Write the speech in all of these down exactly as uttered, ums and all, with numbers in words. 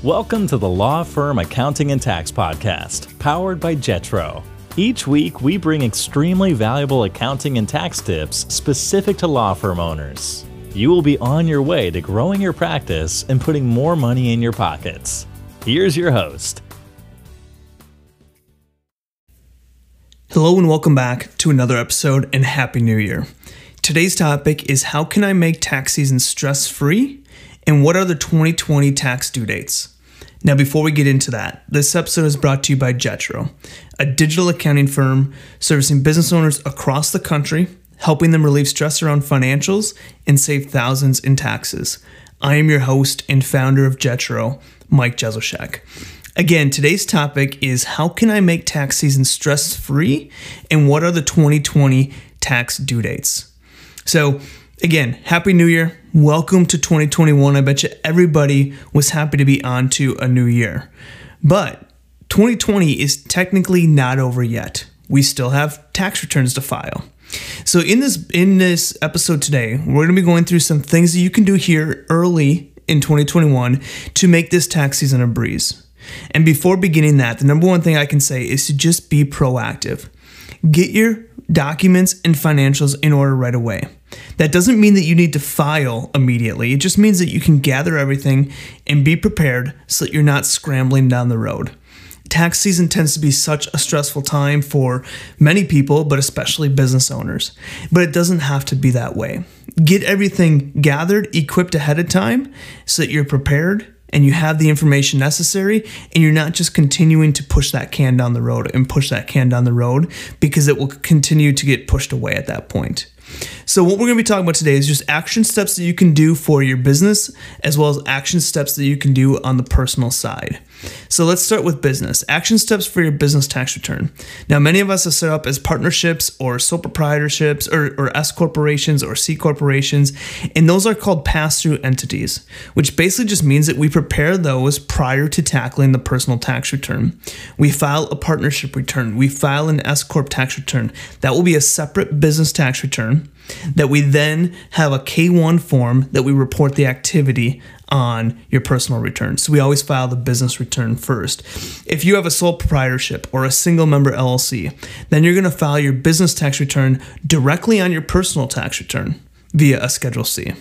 Welcome to the Law Firm Accounting and Tax Podcast, powered by Jetro. Each week, we bring extremely valuable accounting and tax tips specific to law firm owners. You will be on your way to growing your practice and putting more money in your pockets. Here's your host. Hello and welcome back to another episode, and Happy New Year. Today's topic is how can I make tax season stress-free, and what are the twenty twenty tax due dates? Now, before we get into that, this episode is brought to you by Jetro, a digital accounting firm servicing business owners across the country, helping them relieve stress around financials and save thousands in taxes. I am your host and founder of Jetro, Mike Jezelchek. Again, today's topic is how can I make tax season stress-free, and what are the twenty twenty tax due dates? So, again, Happy New Year. Welcome to twenty twenty-one. I bet you everybody was happy to be on to a new year. But twenty twenty is technically not over yet. We still have tax returns to file. So in this in this episode today, we're going to be going through some things that you can do here early in twenty twenty-one to make this tax season a breeze. And before beginning that, the number one thing I can say is to just be proactive. Get your documents and financials in order right away. That doesn't mean that you need to file immediately. It just means that you can gather everything and be prepared so that you're not scrambling down the road. Tax season tends to be such a stressful time for many people, but especially business owners. But it doesn't have to be that way. Get everything gathered, equipped ahead of time so that you're prepared and you have the information necessary, and you're not just continuing to push that can down the road and push that can down the road because it will continue to get pushed away at that point. So what we're going to be talking about today is just action steps that you can do for your business, as well as action steps that you can do on the personal side. So let's start with business. Action steps for your business tax return. Now, many of us are set up as partnerships or sole proprietorships or, or S corporations or C corporations, and those are called pass-through entities, which basically just means that we prepare those prior to tackling the personal tax return. We file a partnership return. We file an S corp tax return. That will be a separate business tax return that we then have a K one form that we report the activity on your personal return. So we always file the business return first. If you have a sole proprietorship or a single member L L C, then you're going to file your business tax return directly on your personal tax return via a Schedule C.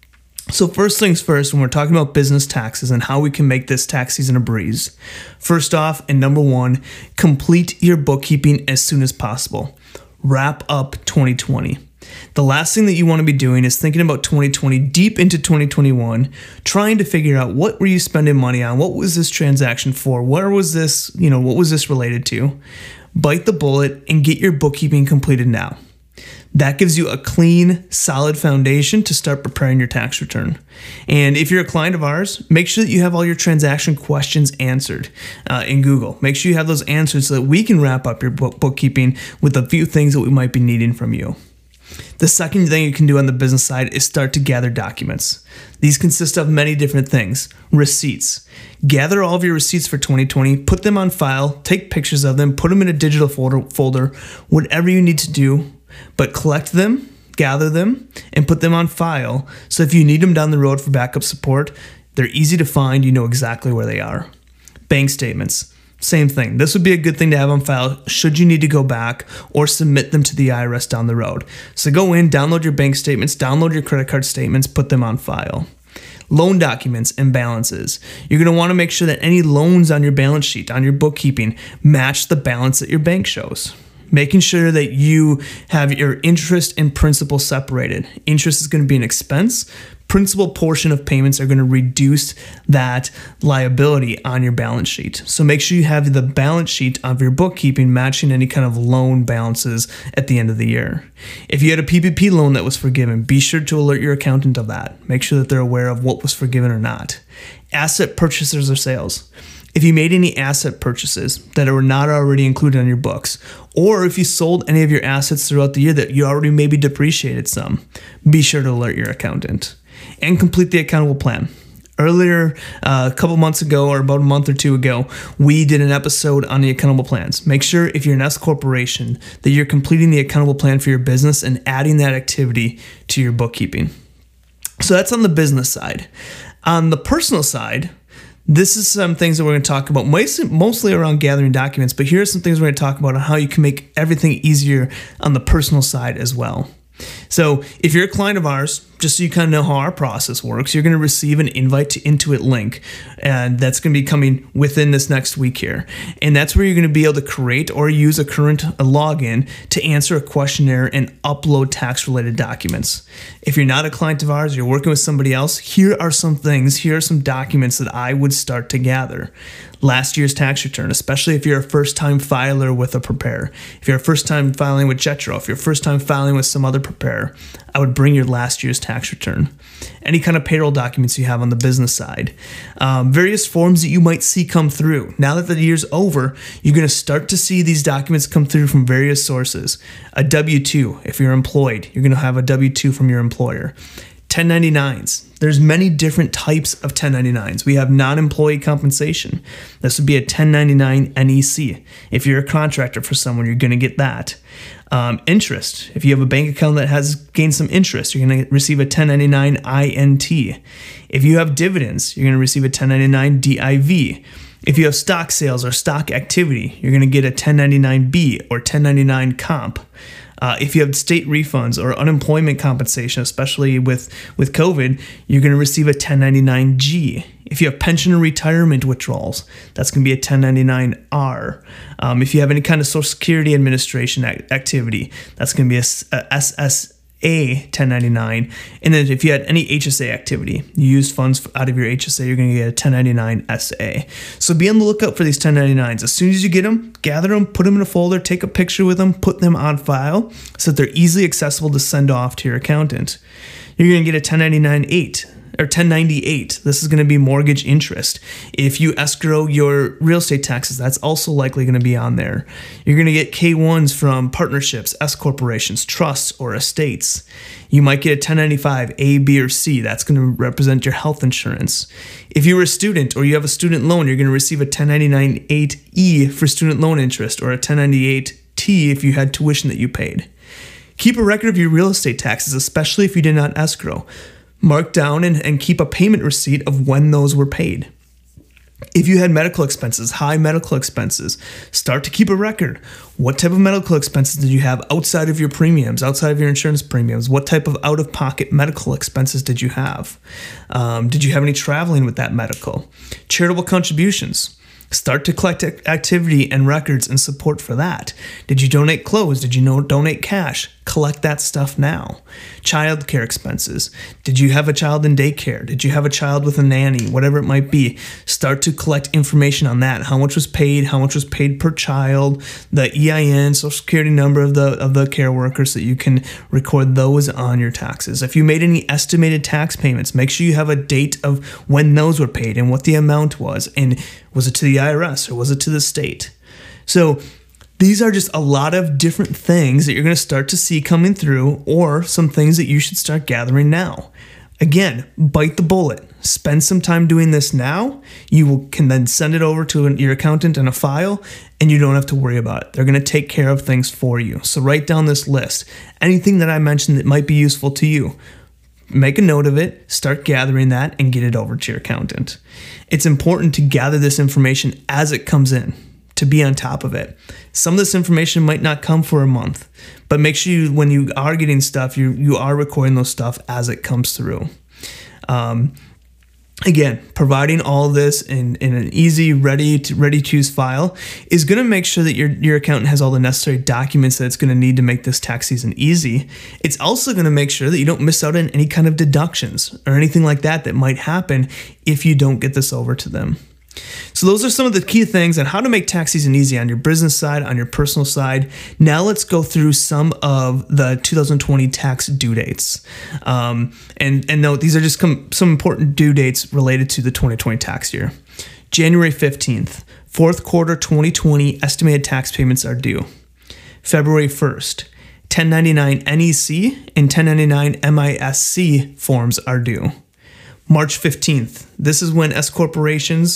So first things first, when we're talking about business taxes and how we can make this tax season a breeze, first off, and number one, complete your bookkeeping as soon as possible. Wrap up twenty twenty. The last thing that you want to be doing is thinking about twenty twenty deep into twenty twenty-one, trying to figure out what were you spending money on? What was this transaction for? Where was this, you know, what was this related to? Bite the bullet and get your bookkeeping completed now. That gives you a clean, solid foundation to start preparing your tax return. And if you're a client of ours, make sure that you have all your transaction questions answered uh, in Google. Make sure you have those answered so that we can wrap up your book bookkeeping with a few things that we might be needing from you. The second thing you can do on the business side is start to gather documents. These consist of many different things. Receipts. Gather all of your receipts for twenty twenty, put them on file, take pictures of them, put them in a digital folder, folder, whatever you need to do, but collect them, gather them, and put them on file so if you need them down the road for backup support, they're easy to find, you know exactly where they are. Bank statements. Same thing. This would be a good thing to have on file should you need to go back or submit them to the I R S down the road. So go in, download your bank statements, download your credit card statements, put them on file. Loan documents and balances. You're going to want to make sure that any loans on your balance sheet, on your bookkeeping, match the balance that your bank shows. Making sure that you have your interest and principal separated. Interest is going to be an expense. Principal portion of payments are going to reduce that liability on your balance sheet. So make sure you have the balance sheet of your bookkeeping matching any kind of loan balances at the end of the year. If you had a P P P loan that was forgiven, be sure to alert your accountant of that. Make sure that they're aware of what was forgiven or not. Asset purchases or sales. If you made any asset purchases that were not already included on your books, or if you sold any of your assets throughout the year that you already maybe depreciated some, be sure to alert your accountant. And complete the accountable plan. Earlier, uh, a couple months ago, or about a month or two ago, we did an episode on the accountable plans. Make sure if you're an S corporation that you're completing the accountable plan for your business and adding that activity to your bookkeeping. So that's on the business side. On the personal side, This is some things that we're going to talk about, mostly around gathering documents, but here are some things we're going to talk about on how you can make everything easier on the personal side as well. So if you're a client of ours, just so you kind of know how our process works, you're going to receive an invite to Intuit link, and that's going to be coming within this next week here. And that's where you're going to be able to create or use a current a login to answer a questionnaire and upload tax-related documents. If you're not a client of ours, you're working with somebody else, here are some things, here are some documents that I would start to gather. Last year's tax return, especially if you're a first-time filer with a preparer. If you're a first-time filing with Jetro, if you're first-time filing with some other preparer, I would bring your last year's tax return. Any kind of payroll documents you have on the business side. Um, various forms that you might see come through. Now that the year's over, you're going to start to see these documents come through from various sources. A W two, if you're employed, you're going to have a W two from your employer. ten ninety-nines. There's many different types of ten ninety-nines. We have non-employee compensation. This would be a ten ninety-nine N E C. If you're a contractor for someone, you're going to get that. Um, interest. If you have a bank account that has gained some interest, you're going to receive a ten ninety-nine I N T. If you have dividends, you're going to receive a ten ninety-nine D I V. If you have stock sales or stock activity, you're going to get a ten ninety-nine B or ten ninety-nine comp. Uh, if you have state refunds or unemployment compensation, especially with, with COVID, you're going to receive a ten ninety-nine G. If you have pension or retirement withdrawals, that's going to be a ten ninety-nine R. Um, if you have any kind of Social Security Administration act- activity, that's going to be a, a S S A ten ninety-nine. And then if you had any H S A activity, you used funds out of your H S A, you're going to get a ten ninety-nine S A. So be on the lookout for these ten ninety-nines. As soon as you get them, gather them, put them in a folder, take a picture with them, put them on file so that they're easily accessible to send off to your accountant. You're going to get a ten ninety-nine eight. Or ten ninety-eight. This is going to be mortgage interest. If you escrow your real estate taxes, that's also likely going to be on there. You're going to get K ones from partnerships, S corporations, trusts, or estates. You might get a ten ninety-five A, B, or C. That's going to represent your health insurance. If you were a student or you have a student loan, you're going to receive a ten ninety-nine eight E for student loan interest or a ten ninety-eight T if you had tuition that you paid. Keep a record of your real estate taxes, especially if you did not escrow. Mark down and, and keep a payment receipt of when those were paid. If you had medical expenses, high medical expenses, start to keep a record. What type of medical expenses did you have outside of your premiums, outside of your insurance premiums? What type of out-of-pocket medical expenses did you have? Um, did you have any traveling with that medical? Charitable contributions. Start to collect activity and records and support for that. Did you donate clothes? Did you know, donate cash? Collect that stuff now. Child care expenses. Did you have a child in daycare? Did you have a child with a nanny? Whatever it might be. Start to collect information on that. How much was paid? How much was paid per child? The E I N, social security number of the of the care worker so that you can record those on your taxes. If you made any estimated tax payments, make sure you have a date of when those were paid and what the amount was. And was it to the I R S or was it to the state? So these are just a lot of different things that you're going to start to see coming through, or some things that you should start gathering now. Again, bite the bullet. Spend some time doing this now. You will, can then send it over to an, your accountant in a file, and you don't have to worry about it. They're going to take care of things for you. So write down this list. Anything that I mentioned that might be useful to you, make a note of it, start gathering that, and get it over to your accountant. It's important to gather this information as it comes in, to be on top of it. Some of this information might not come for a month, but make sure you, when you are getting stuff, you you are recording those stuff as it comes through. Um, again, providing all this in, in an easy, ready to ready to use file is going to make sure that your, your accountant has all the necessary documents that it's going to need to make this tax season easy. It's also going to make sure that you don't miss out on any kind of deductions or anything like that that might happen if you don't get this over to them. So those are some of the key things on how to make tax season easy on your business side, on your personal side. Now let's go through some of the two thousand twenty tax due dates. Um, and, and note, these are just com- some important due dates related to the twenty twenty tax year. January fifteenth, fourth quarter twenty twenty estimated tax payments are due. February first, ten ninety-nine N E C and ten ninety-nine M I S C forms are due. March fifteenth, this is when S corporations,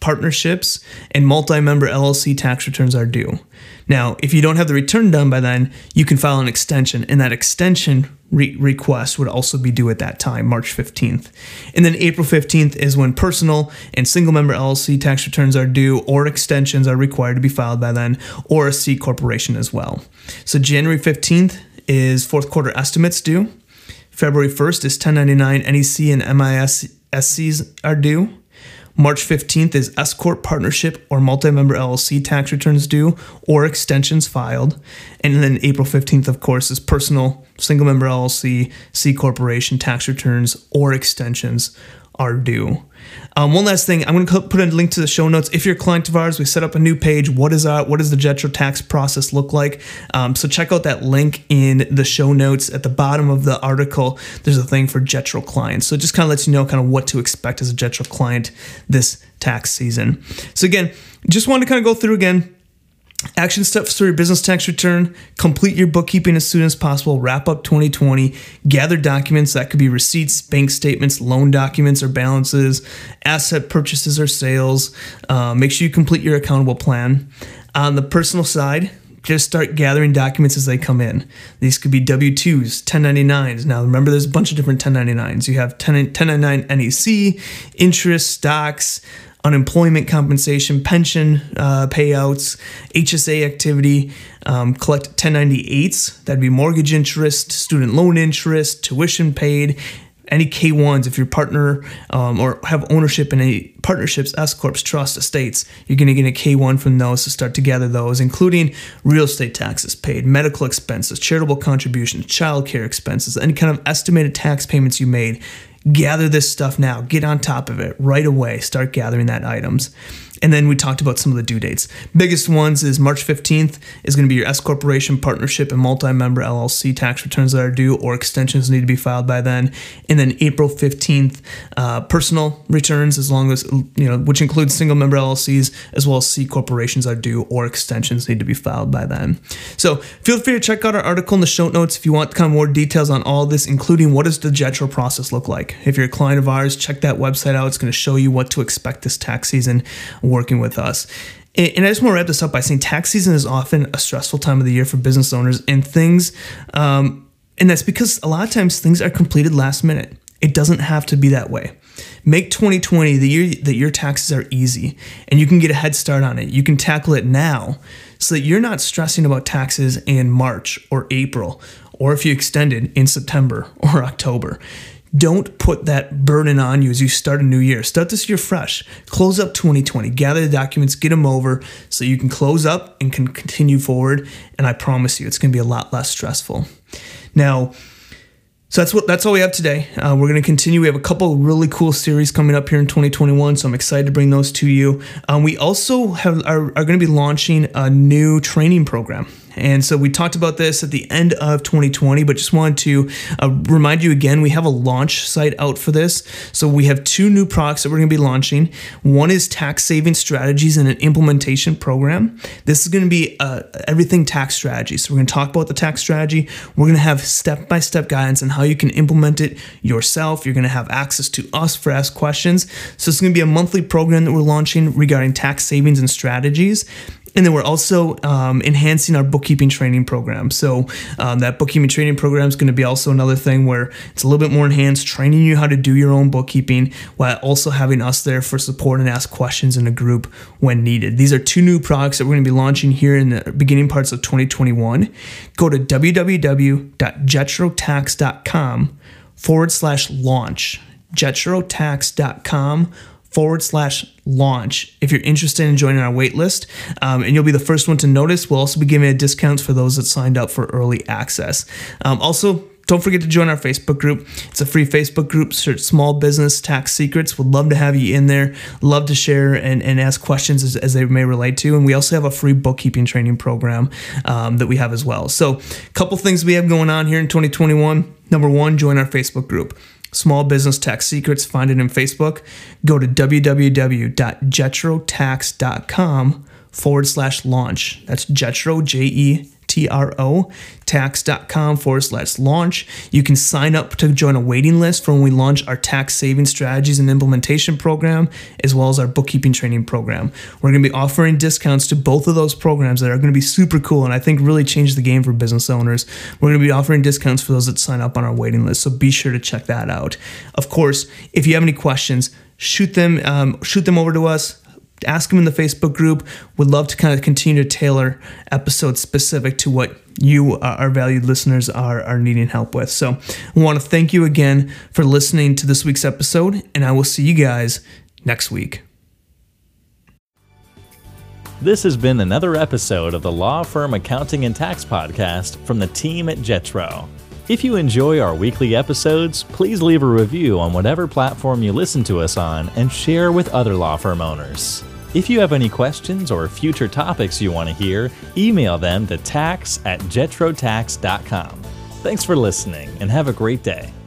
partnerships, and multi-member L L C tax returns are due. Now, if you don't have the return done by then, you can file an extension, and that extension re- request would also be due at that time, March fifteenth. And then April fifteenth is when personal and single-member L L C tax returns are due, or extensions are required to be filed by then, or a C corporation as well. So January fifteenth is fourth quarter estimates due. February first is ten ninety-nine N E C and M I S Cs are due. March fifteenth is S-Corp partnership or multi-member L L C tax returns due or extensions filed. And then April fifteenth, of course, is personal, single-member L L C, C corporation tax returns or extensions are due. Um, one last thing, I'm going to put a link to the show notes. If you're a client of ours, we set up a new page. What is our, what does the Jetro tax process look like? Um, so check out that link in the show notes. At the bottom of the article, there's a thing for Jetro clients. So it just kind of lets you know kind of what to expect as a Jetro client this tax season. So again, just wanted to kind of go through again. Action steps for your business tax return: complete your bookkeeping as soon as possible, wrap up twenty twenty, gather documents that could be receipts, bank statements, loan documents or balances, asset purchases or sales. Uh, make sure you complete your accountable plan. On the personal side, just start gathering documents as they come in. These could be W two's, ten ninety-nines. Now remember, there's a bunch of different ten ninety-nines. You have ten ninety-nine N E C, interest, stocks, unemployment compensation, pension uh, payouts, H S A activity, um, collect ten ninety-eights, that'd be mortgage interest, student loan interest, tuition paid, any K ones if you're partner um, or have ownership in any partnerships, S-Corps, trust, estates, you're going to get a K one from those to start to gather those, including real estate taxes paid, medical expenses, charitable contributions, childcare expenses, any kind of estimated tax payments you made. Gather this stuff now. Get on top of it right away. Start gathering that items. And then we talked about some of the due dates. Biggest ones is March fifteenth is going to be your S corporation, partnership, and multi-member L L C tax returns that are due or extensions need to be filed by then. And then April fifteenth, uh, personal returns, as long as, you know, which includes single-member L L Cs as well as C corporations are due or extensions need to be filed by then. So feel free to check out our article in the show notes if you want kind of more details on all this, including what does the Jetro process look like. If you're a client of ours, check that website out. It's going to show you what to expect this tax season working with us. And I just want to wrap this up by saying tax season is often a stressful time of the year for business owners, and things, um, and that's because a lot of times things are completed last minute. It doesn't have to be that way. Make twenty twenty the year that your taxes are easy and you can get a head start on it. You can tackle it now so that you're not stressing about taxes in March or April, or if you extend it in September or October. Don't put that burden on you as you start a new year. Start this year fresh. Close up twenty twenty. Gather the documents, get them over so you can close up and can continue forward. And I promise you, it's going to be a lot less stressful. Now, so that's what that's all we have today. Uh, we're going to continue. We have a couple of really cool series coming up here in twenty twenty-one, so I'm excited to bring those to you. Um, we also have are, are going to be launching a new training program. And so we talked about this at the end of twenty twenty, but just wanted to uh, remind you again, we have a launch site out for this. So we have two new products that we're going to be launching. One is tax saving strategies and an implementation program. This is going to be uh, everything tax strategy. So we're going to talk about the tax strategy. We're going to have step-by-step guidance on how you can implement it yourself. You're going to have access to us for Ask Questions. So it's going to be a monthly program that we're launching regarding tax savings and strategies. And then we're also um, enhancing our bookkeeping training program. So um, that bookkeeping training program is going to be also another thing where it's a little bit more enhanced, training you how to do your own bookkeeping while also having us there for support and ask questions in a group when needed. These are two new products that we're going to be launching here in the beginning parts of twenty twenty-one. Go to www.jetrotax.com forward slash launch. jetrotax.com forward slash launch if you're interested in joining our wait list, um, and you'll be the first one to notice. We'll also be giving a discount for those that signed up for early access. Um, also, don't forget to join our Facebook group. It's a free Facebook group. Search Small Business Tax Secrets. We'd love to have you in there. Love to share and, and ask questions as, as they may relate to. And we also have a free bookkeeping training program um, that we have as well. So a couple things we have going on here in twenty twenty-one. Number one, join our Facebook group. Small Business Tax Secrets, find it in Facebook. Go to www.jetrotax.com forward slash launch. That's Jetro, J E T J-E-T-R-O, tax.com forward slash launch. You can sign up to join a waiting list for when we launch our tax saving strategies and implementation program, as well as our bookkeeping training program. We're going to be offering discounts to both of those programs that are going to be super cool and I think really change the game for business owners. We're going to be offering discounts for those that sign up on our waiting list, so be sure to check that out. Of course, if you have any questions, shoot them, um, shoot them over to us. Ask them in the Facebook group. We'd love to kind of continue to tailor episodes specific to what you, uh, our valued listeners, are, are needing help with. So I want to thank you again for listening to this week's episode, and I will see you guys next week. This has been another episode of the Law Firm Accounting and Tax Podcast from the team at Jetro. If you enjoy our weekly episodes, please leave a review on whatever platform you listen to us on and share with other law firm owners. If you have any questions or future topics you want to hear, email them to tax at jetrotax dot com. Thanks for listening and have a great day.